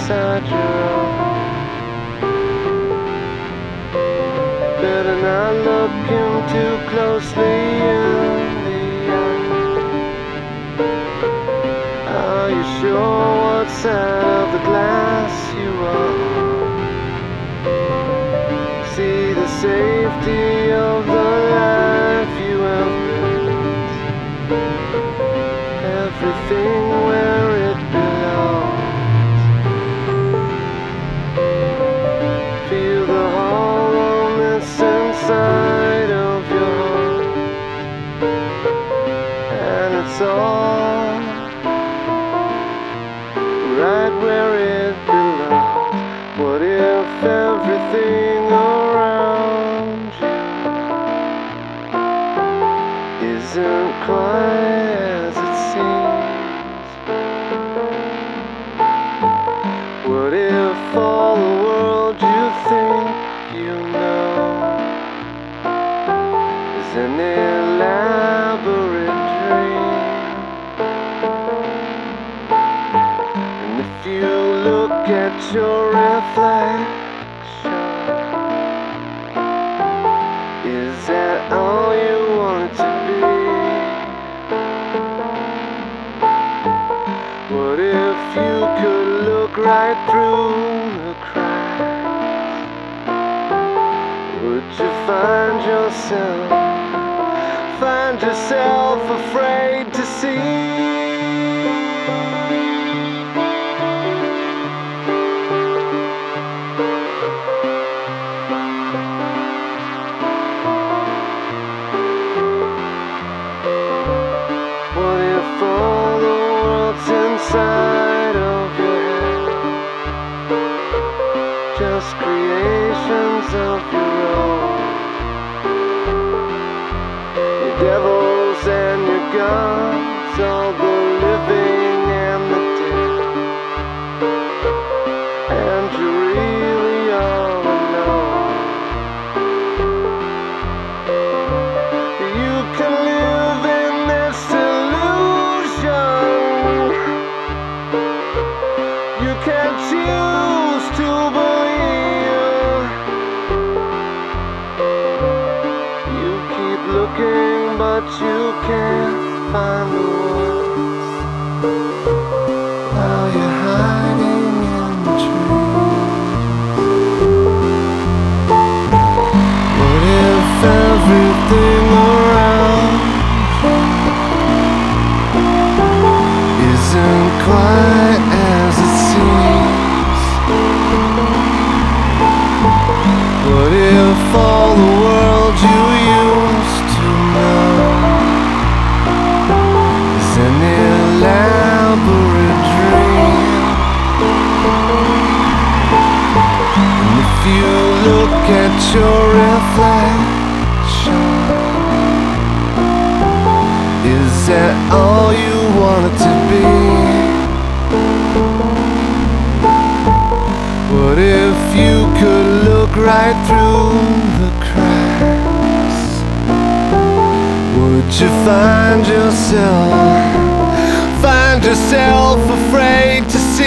inside your own. Better not look him too closely in the eye. Are you sure what side of the glass you are? See the safety of the life you have built, everything where it belongs. Feel the hollowness inside of your heart, and it's all right where it belongs. What if everything around you isn't quite as it seems? What if all the world you think you know is an elaborate dream? And if you look at your reflection, is that all you want to be? What if you could look right through the cracks? Would you find yourself afraid to see? What if all the world's inside of your head, just creations of your own? Your devils and your gods, all the living and the dead, and you're really all alone. You can live in this illusion. You can choose to believe. You keep looking, but you can't find the words while you're hiding in the trees. What if everything around isn't quite as it seems? What if all the world you used to know is an elaborate dream? And if you look at your reflection, is that all you want it to be? What if you could look right through the cracks? Would you find yourself afraid to see?